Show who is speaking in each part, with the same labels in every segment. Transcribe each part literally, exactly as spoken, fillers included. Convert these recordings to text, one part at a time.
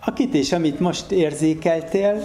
Speaker 1: akit és amit most érzékeltél,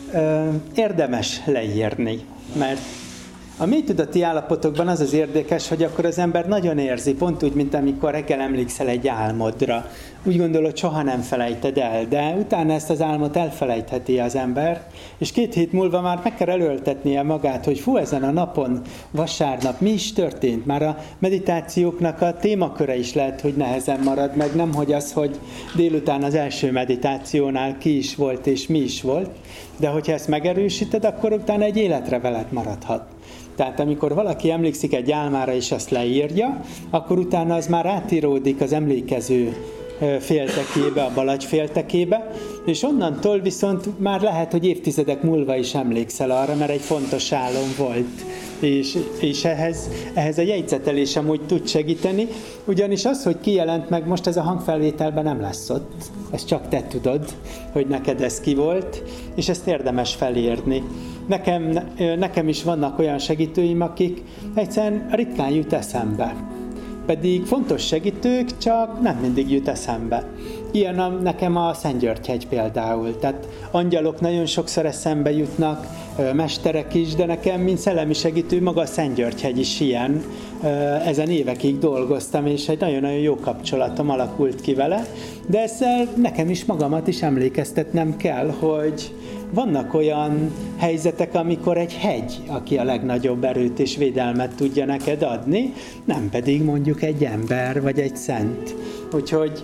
Speaker 1: érdemes leírni, mert a mélytudati állapotokban az az érdekes, hogy akkor az ember nagyon érzi, pont úgy, mint amikor reggel emlékszel egy álmodra. Úgy gondolod, soha nem felejted el, de utána ezt az álmot elfelejtheti az ember, és két hét múlva már meg kell előltetnie magát, hogy fú, ezen a napon, vasárnap mi is történt. Már a meditációknak a témaköre is lehet, hogy nehezen marad meg, nem hogy az, hogy délután az első meditációnál ki is volt és mi is volt, de hogyha ezt megerősíted, akkor utána egy életre veled maradhat. Tehát amikor valaki emlékszik egy álmára és azt leírja, akkor utána az már átíródik az emlékező féltekébe, a balagy féltekébe, és onnantól viszont már lehet, hogy évtizedek múlva is emlékszel arra, mert egy fontos álom volt. És, és ehhez, ehhez a jegyzetelés amúgy tud segíteni, ugyanis az, hogy kijelent meg, most ez a hangfelvételben nem lesz ott. Ezt csak te tudod, hogy neked ez ki volt, és ezt érdemes felírni. Nekem, nekem is vannak olyan segítőim, akik egyszerűen ritkán jut eszembe. Pedig fontos segítők, csak nem mindig jut eszembe. Ilyen a, nekem a Szentgyörgy-hegy például. Tehát angyalok nagyon sokszor eszembe jutnak, mesterek is, de nekem, mint szellemi segítő, maga a Szentgyörgy-hegy is ilyen. Ezen évekig dolgoztam, és egy nagyon-nagyon jó kapcsolatom alakult ki vele, de ezzel nekem is magamat is emlékeztetnem kell, hogy vannak olyan helyzetek, amikor egy hegy, aki a legnagyobb erőt és védelmet tudja neked adni, nem pedig mondjuk egy ember vagy egy szent. Úgyhogy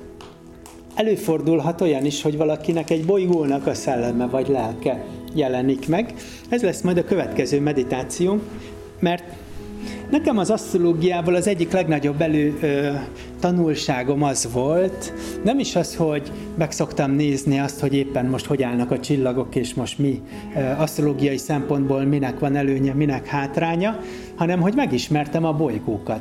Speaker 1: előfordulhat olyan is, hogy valakinek egy bolygónak a szelleme vagy lelke jelenik meg. Ez lesz majd a következő meditáció, mert nekem az asztrológiából az egyik legnagyobb elő ö, tanulságom az volt, nem is az, hogy meg szoktam nézni azt, hogy éppen most hogy állnak a csillagok, és most mi ö, asztrológiai szempontból minek van előnye, minek hátránya, hanem hogy megismertem a bolygókat.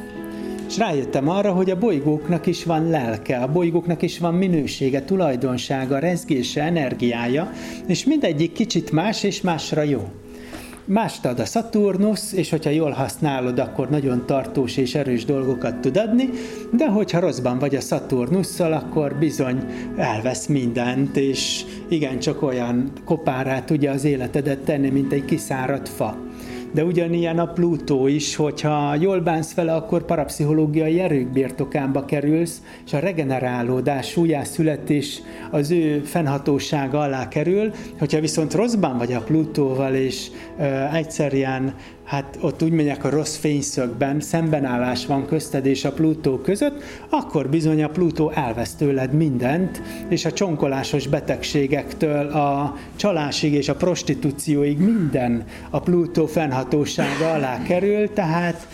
Speaker 1: És rájöttem arra, hogy a bolygóknak is van lelke, a bolygóknak is van minősége, tulajdonsága, rezgése, energiája, és mindegyik kicsit más és másra jó. Mást ad a Szaturnusz, és hogyha jól használod, akkor nagyon tartós és erős dolgokat tud adni, de hogyha rosszban vagy a Szaturnusszal, akkor bizony elvesz mindent, és igencsak olyan kopárá tudja az életedet tenni, mint egy kiszáradt fa. De ugyanilyen a Plutó is, hogyha jól bánsz vele, akkor parapszichológiai erők birtokába kerülsz, és a regenerálódás, újjászületés az ő fennhatósága alá kerül. Hogyha viszont rosszban vagy a Plutóval, és ö, egyszerűen hát ott úgy megyek a rossz fényszögben, szembenállás van közted és a Plutó között, akkor bizony a Plutó elvesz tőled mindent, és a csonkolásos betegségektől a csalásig és a prostitúcióig minden a Plutó fennhatósága alá kerül, tehát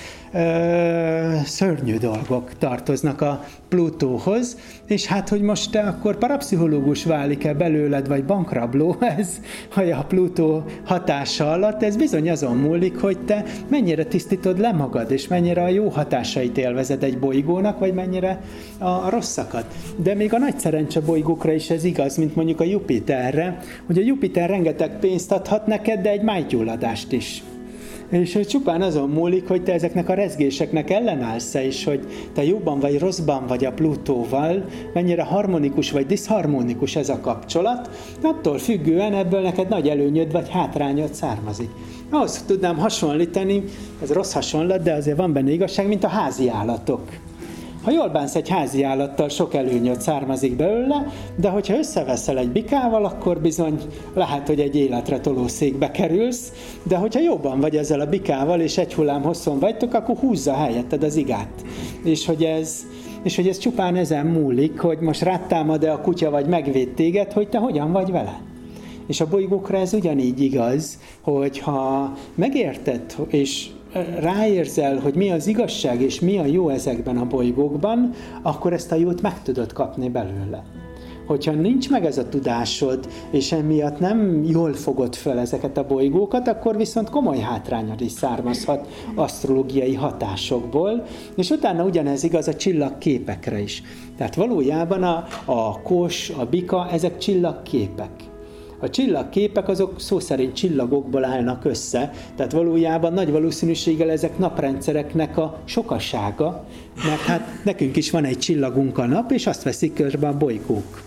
Speaker 1: Ö, szörnyű dolgok tartoznak a Plutóhoz, és hát, hogy most te akkor parapszichológus válik-e belőled, vagy bankrabló, ez, vagy a Plutó hatása alatt, ez bizony azon múlik, hogy te mennyire tisztítod le magad, és mennyire a jó hatásait élvezed egy bolygónak, vagy mennyire a rosszakat. De még a nagy szerencse bolygókra is ez igaz, mint mondjuk a Jupiterre, hogy a Jupiter rengeteg pénzt adhat neked, de egy májgyulladást is. És csupán azon múlik, hogy te ezeknek a rezgéseknek ellenállsz-e, és hogy te jobban vagy rosszban vagy a Plutóval, mennyire harmonikus vagy diszharmonikus ez a kapcsolat, attól függően ebből neked nagy előnyöd vagy hátrányod származik. Ahhoz tudnám hasonlítani, ez rossz hasonlat, de azért van benne igazság, mint a házi állatok. Ha jól bánsz egy házi állattal, sok előnyöd származik belőle, de hogyha összeveszel egy bikával, akkor bizony lehet, hogy egy életre tolószékbe kerülsz, de hogyha jobban vagy ezzel a bikával, és egy hullám hosszon vagytok, akkor húzza helyetted az igát. És hogy ez, és hogy ez csupán ezen múlik, hogy most rátámad-e a kutya, vagy megvéd téged, hogy te hogyan vagy vele. És a bolygókra ez ugyanígy igaz, hogy ha megérted, és ráérzel, hogy mi az igazság és mi a jó ezekben a bolygókban, akkor ezt a jót meg tudod kapni belőle. Hogyha nincs meg ez a tudásod, és emiatt nem jól fogod fel ezeket a bolygókat, akkor viszont komoly hátrányod is származhat asztrológiai hatásokból, és utána ugyanez igaz a csillagképekre is. Tehát valójában a, a kos, a bika, ezek csillagképek. A csillagképek azok szó szerint csillagokból állnak össze, tehát valójában nagy valószínűséggel ezek naprendszereknek a sokasága, mert hát nekünk is van egy csillagunk a nap, és azt veszik körbe a bolygók.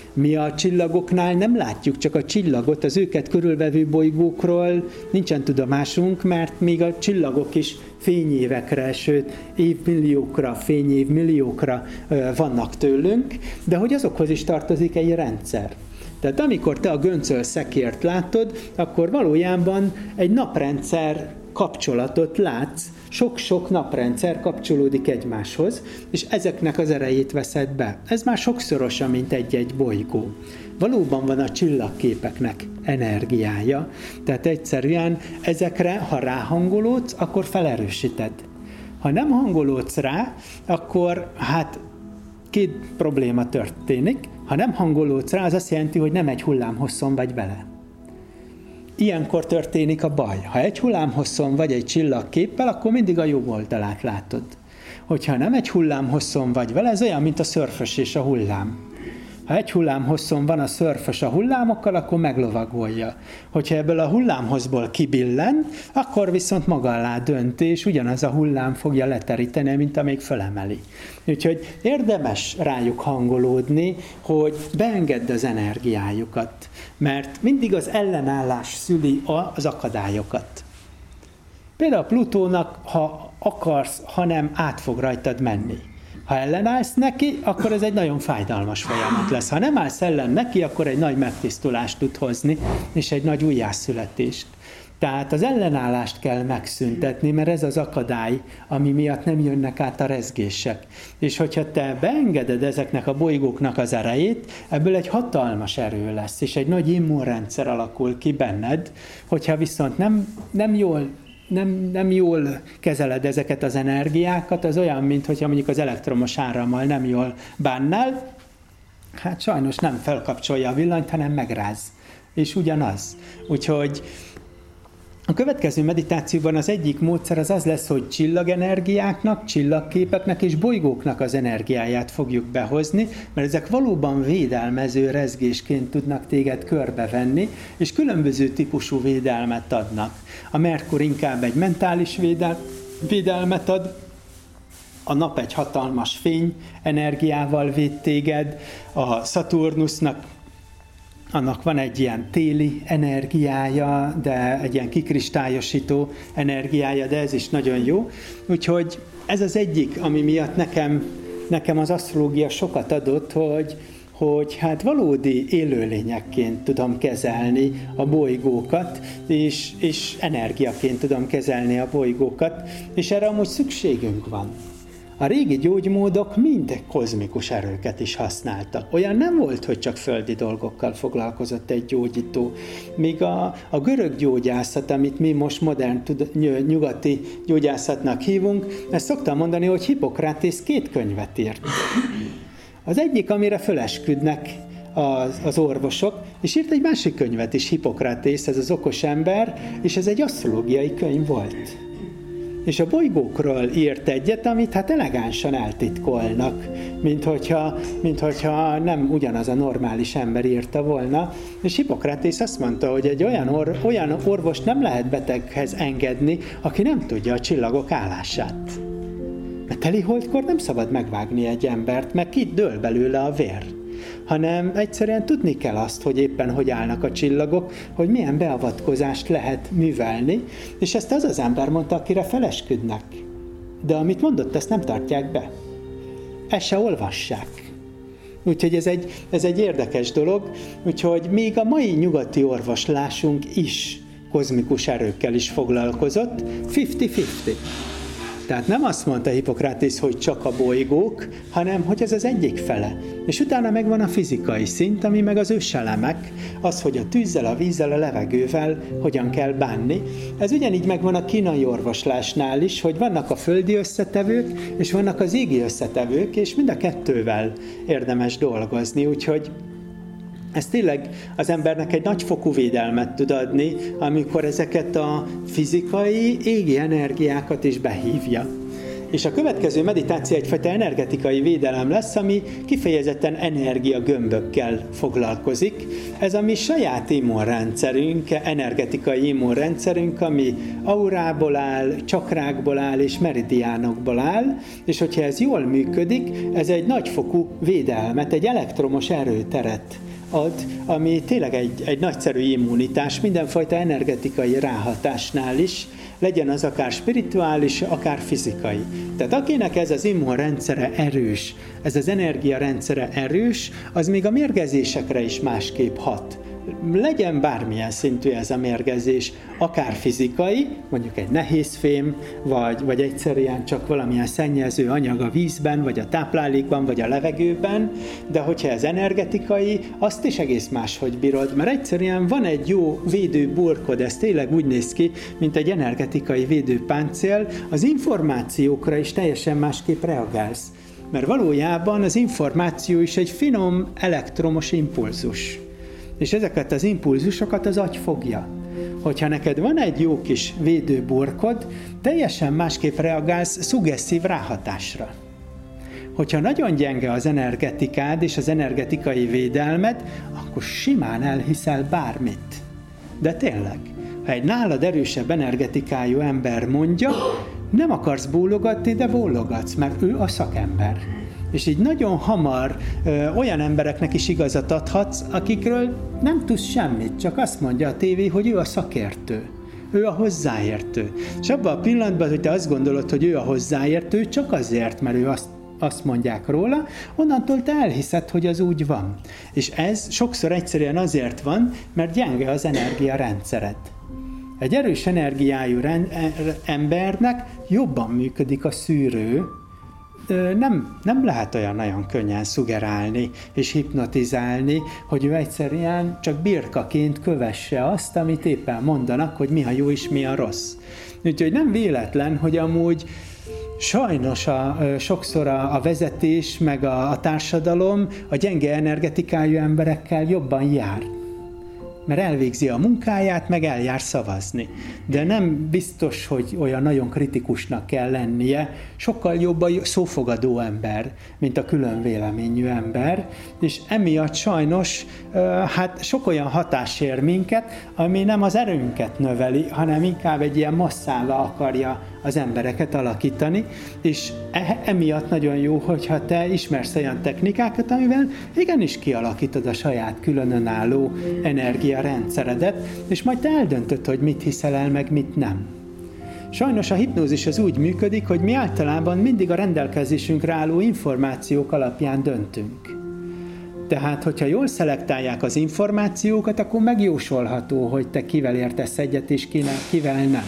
Speaker 1: Mi a csillagoknál nem látjuk csak a csillagot, az őket körülvevő bolygókról nincsen tudomásunk, mert még a csillagok is fényévekre, sőt évmilliókra, fényévmilliókra vannak tőlünk, de hogy azokhoz is tartozik egy rendszer. Tehát amikor te a göncöl szekért látod, akkor valójában egy naprendszer kapcsolatot látsz, sok-sok naprendszer kapcsolódik egymáshoz, és ezeknek az erejét veszed be. Ez már sokszorosa, mint egy-egy bolygó. Valóban van a csillagképeknek energiája, tehát egyszerűen ezekre, ha ráhangolódsz, akkor felerősíted. Ha nem hangolódsz rá, akkor hát két probléma történik. Ha nem hangolódsz rá, az azt jelenti, hogy nem egy hullámhosszon vagy vele. Ilyenkor történik a baj. Ha egy hullámhosszon vagy egy csillagképpel, akkor mindig a jobb oldalát látod. Hogyha nem egy hullámhosszon vagy vele, ez olyan, mint a szörfös és a hullám. Ha egy hullámhosszon van a szörfös a hullámokkal, akkor meglovagolja. Hogyha ebből a hullámhosszból kibillen, akkor viszont maga alá dönt, és ugyanaz a hullám fogja leteríteni, mint amíg fölemeli. Úgyhogy érdemes rájuk hangolódni, hogy beengedd az energiájukat, mert mindig az ellenállás szüli az akadályokat. Például a Plutónak, ha akarsz, hanem át fog rajtad menni. Ha ellenállsz neki, akkor ez egy nagyon fájdalmas folyamat lesz. Ha nem állsz ellen neki, akkor egy nagy megtisztulást tud hozni, és egy nagy újjászületést. Tehát az ellenállást kell megszüntetni, mert ez az akadály, ami miatt nem jönnek át a rezgések. És hogyha te beengeded ezeknek a bolygóknak az erejét, ebből egy hatalmas erő lesz, és egy nagy immunrendszer alakul ki benned, hogyha viszont nem, nem jól Nem, nem jól kezeled ezeket az energiákat, az olyan, mint hogyha mondjuk az elektromos árammal nem jól bánnál, hát sajnos nem felkapcsolja a villanyt, hanem megráz. És ugyanaz. Úgyhogy a következő meditációban az egyik módszer az az lesz, hogy csillagenergiáknak, csillagképeknek és bolygóknak az energiáját fogjuk behozni, mert ezek valóban védelmező rezgésként tudnak téged körbevenni, és különböző típusú védelmet adnak. A Merkur inkább egy mentális védel- védelmet ad, a nap egy hatalmas fény energiával véd téged, a Szaturnusznak annak van egy ilyen téli energiája, de egy ilyen kikristályosító energiája, de ez is nagyon jó. Úgyhogy ez az egyik, ami miatt nekem, nekem az asztrológia sokat adott, hogy, hogy hát valódi élőlényekként tudom kezelni a bolygókat, és, és energiaként tudom kezelni a bolygókat, és erre amúgy szükségünk van. A régi gyógymódok mind kozmikus erőket is használtak. Olyan nem volt, hogy csak földi dolgokkal foglalkozott egy gyógyító. Míg a, a görög gyógyászat, amit mi most modern nyugati gyógyászatnak hívunk, ezt szoktam mondani, hogy Hippokratész két könyvet írt. Az egyik, amire fölesküdnek az, az orvosok, és írt egy másik könyvet is, Hippokratész, ez az okos ember, és ez egy asztrológiai könyv volt. És a bolygókról írt egyet, amit hát elegánsan eltitkolnak, mint hogyha, mint hogyha nem ugyanaz a normális ember írta volna. És Hippokratész azt mondta, hogy egy olyan, or, olyan orvost nem lehet beteghez engedni, aki nem tudja a csillagok állását. Mert teliholdkor nem szabad megvágni egy embert, mert ki dől belőle a vér. Hanem egyszerűen tudni kell azt, hogy éppen hogy állnak a csillagok, hogy milyen beavatkozást lehet művelni, és ezt az az ember mondta, akire felesküdnek. De amit mondott, ezt nem tartják be. Ezt se olvassák. Úgyhogy ez egy, ez egy érdekes dolog, úgyhogy még a mai nyugati orvoslásunk is kozmikus erőkkel is foglalkozott, fifty-fifty. Tehát nem azt mondta Hippokratész, hogy csak a bolygók, hanem hogy ez az egyik fele. És utána megvan a fizikai szint, ami meg az őselemek, az, hogy a tűzzel, a vízzel, a levegővel hogyan kell bánni. Ez ugyanígy megvan a kínai orvoslásnál is, hogy vannak a földi összetevők, és vannak az égi összetevők, és mind a kettővel érdemes dolgozni, úgyhogy ez tényleg az embernek egy nagyfokú védelmet tud adni, amikor ezeket a fizikai, égi energiákat is behívja. És a következő meditáció egyfajta energetikai védelem lesz, ami kifejezetten energiagömbökkel foglalkozik. Ez a mi saját immunrendszerünk, energetikai immunrendszerünk, ami aurából áll, csakrákból áll és meridiánokból áll, és hogyha ez jól működik, ez egy nagyfokú védelmet, egy elektromos erőteret ad, ami tényleg egy, egy nagyszerű immunitás mindenfajta energetikai ráhatásnál is, legyen az akár spirituális, akár fizikai. Tehát akinek ez az immunrendszere erős, ez az energiarendszere erős, az még a mérgezésekre is másképp hat. Legyen bármilyen szintű ez a mérgezés, akár fizikai, mondjuk egy nehéz fém, vagy, vagy egyszerűen csak valamilyen szennyező anyag a vízben, vagy a táplálékban, vagy a levegőben, de hogyha ez energetikai, azt is egész máshogy bírod, mert egyszerűen van egy jó védőburkod, ez tényleg úgy néz ki, mint egy energetikai védőpáncél, az információkra is teljesen másképp reagálsz. Mert valójában az információ is egy finom elektromos impulzus. És ezeket az impulzusokat az agy fogja. Hogyha neked van egy jó kis védőburkod, teljesen másképp reagálsz szuggesztív ráhatásra. Hogyha nagyon gyenge az energetikád és az energetikai védelmed, akkor simán elhiszel bármit. De tényleg, ha egy nálad erősebb energetikájú ember mondja, nem akarsz bólogatni, de bólogatsz, mert ő a szakember. És így nagyon hamar ö, olyan embereknek is igazat adhatsz, akikről nem tudsz semmit, csak azt mondja a tévé, hogy ő a szakértő, ő a hozzáértő. És abban a pillanatban, hogy te azt gondolod, hogy ő a hozzáértő, csak azért, mert ő azt, azt mondják róla, onnantól te elhiszed, hogy az úgy van. És ez sokszor egyszerűen azért van, mert gyenge az energiarendszered. Egy erős energiájú rend, embernek jobban működik a szűrő, Nem, nem lehet olyan nagyon könnyen szugerálni és hipnotizálni, hogy ő egyszerűen csak birkaként kövesse azt, amit éppen mondanak, hogy mi a jó és mi a rossz. Úgyhogy nem véletlen, hogy amúgy sajnos a, sokszor a, a vezetés meg a, a társadalom a gyenge energetikájú emberekkel jobban jár. Mert elvégzi a munkáját, meg eljár szavazni. De nem biztos, hogy olyan nagyon kritikusnak kell lennie, sokkal jobb a szófogadó ember, mint a külön véleményű ember, és emiatt sajnos hát sok olyan hatás ér minket, ami nem az erőnket növeli, hanem inkább egy ilyen masszává akarja az embereket alakítani, és emiatt nagyon jó, hogyha te ismersz olyan technikákat, amivel igenis kialakítod a saját külön önálló energiarendszeredet, és majd te eldöntöd, hogy mit hiszel el, meg mit nem. Sajnos a hipnózis az úgy működik, hogy mi általában mindig a rendelkezésünkre álló információk alapján döntünk. Tehát, hogyha jól szelektálják az információkat, akkor megjósolható, hogy te kivel értesz egyet, és kivel nem.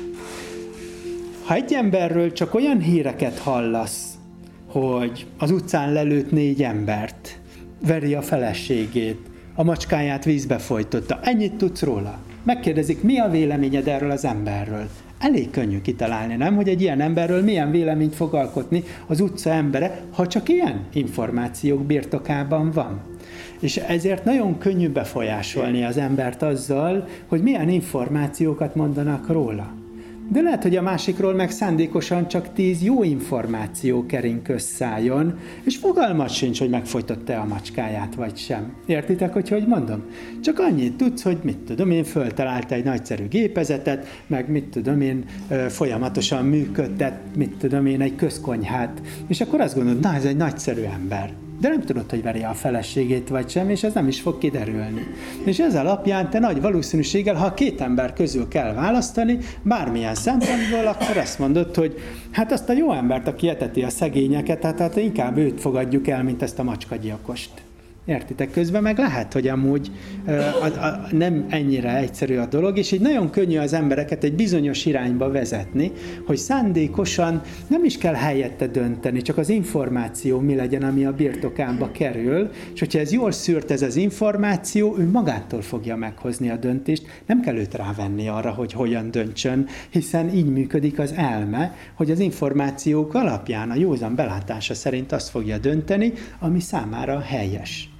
Speaker 1: Ha egy emberről csak olyan híreket hallasz, hogy az utcán lelőtt négy embert, veri a feleségét, a macskáját vízbe folytotta, ennyit tudsz róla. Megkérdezik, mi a véleményed erről az emberről? Elég könnyű kitalálni, nem? Hogy egy ilyen emberről milyen véleményt fog alkotni az utca embere, ha csak ilyen információk birtokában van. És ezért nagyon könnyű befolyásolni az embert azzal, hogy milyen információkat mondanak róla. De lehet, hogy a másikról meg szándékosan csak tíz jó információ kering közszálljon, és fogalmat sincs, hogy megfojtott-e a macskáját, vagy sem. Értitek, hogy hogy mondom? Csak annyit tudsz, hogy mit tudom én, föltalált egy nagyszerű gépezetet, meg mit tudom én, folyamatosan működtet, mit tudom én, egy közkonyhát. És akkor azt gondolod, na, ez egy nagyszerű ember. De nem tudod, hogy veri a feleségét vagy sem, és ez nem is fog kiderülni. És ez alapján te nagy valószínűséggel, ha két ember közül kell választani, bármilyen szempontból, akkor azt mondod, hogy hát azt a jó embert, aki eteti a szegényeket, hát, hát inkább őt fogadjuk el, mint ezt a macskagyilkost. Értitek? Közben meg lehet, hogy amúgy a, a, nem ennyire egyszerű a dolog, és így nagyon könnyű az embereket egy bizonyos irányba vezetni, hogy szándékosan nem is kell helyette dönteni, csak az információ mi legyen, ami a birtokába kerül, és hogyha ez jól szűrt ez az információ, ő magától fogja meghozni a döntést, nem kell őt rávenni arra, hogy hogyan döntsön, hiszen így működik az elme, hogy az információk alapján a józan belátása szerint azt fogja dönteni, ami számára helyes.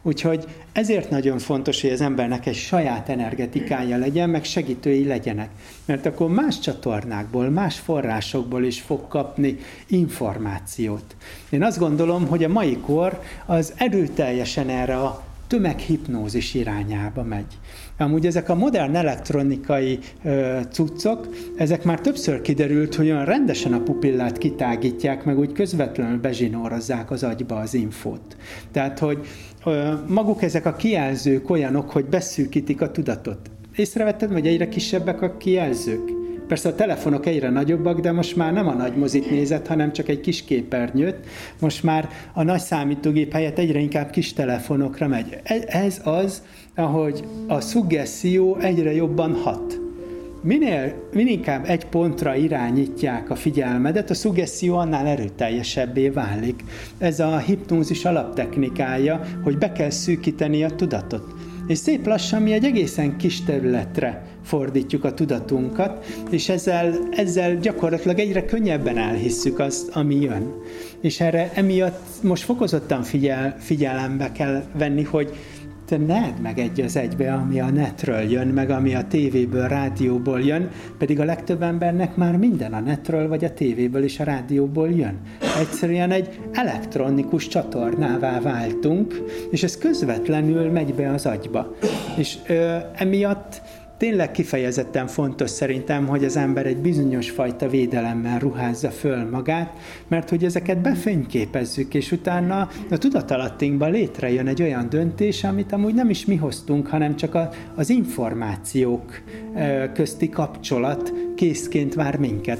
Speaker 1: Úgyhogy ezért nagyon fontos, hogy az embernek egy saját energetikája legyen, meg segítői legyenek. Mert akkor más csatornákból, más forrásokból is fog kapni információt. Én azt gondolom, hogy a mai kor az erőteljesen erre a tömeghipnózis irányába megy. Amúgy ezek a modern elektronikai ö, cuccok, ezek már többször kiderült, hogy olyan rendesen a pupillát kitágítják, meg úgy közvetlenül bezsinórozzák az agyba az infót. Tehát, hogy ö, maguk ezek a kijelzők olyanok, hogy beszűkítik a tudatot. Észrevetted, hogy egyre kisebbek a kijelzők? Persze a telefonok egyre nagyobbak, de most már nem a nagy mozit nézett, hanem csak egy kis képernyőt. Most már a nagy számítógép helyett egyre inkább kis telefonokra megy. Ez az, ahogy a szuggesszió egyre jobban hat. Minél, minél inkább egy pontra irányítják a figyelmedet, a szuggesszió annál erőteljesebbé válik. Ez a hipnózis alaptechnikája, hogy be kell szűkíteni a tudatot. És szép lassan mi egy egészen kis területre fordítjuk a tudatunkat, és ezzel, ezzel gyakorlatilag egyre könnyebben elhisszük azt, ami jön. És erre emiatt most fokozottan figyel, figyelembe kell venni, hogy te ne edd meg egy az egybe, ami a netről jön, meg ami a tévéből, rádióból jön, pedig a legtöbb embernek már minden a netről, vagy a tévéből és a rádióból jön. Egyszerűen egy elektronikus csatornává váltunk, és ez közvetlenül megy be az agyba. És ö, emiatt tényleg kifejezetten fontos szerintem, hogy az ember egy bizonyos fajta védelemmel ruházza föl magát, mert hogy ezeket befényképezzük, és utána a tudatalattinkban létrejön egy olyan döntés, amit amúgy nem is mi hoztunk, hanem csak a, az információk közti kapcsolat készként vár minket.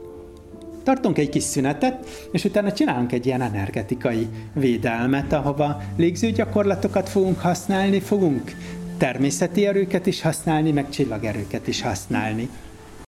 Speaker 1: Tartunk egy kis szünetet, és utána csinálunk egy ilyen energetikai védelmet, ahova légzőgyakorlatokat fogunk használni, fogunk természeti erőket is használni, meg csillagerőket is használni.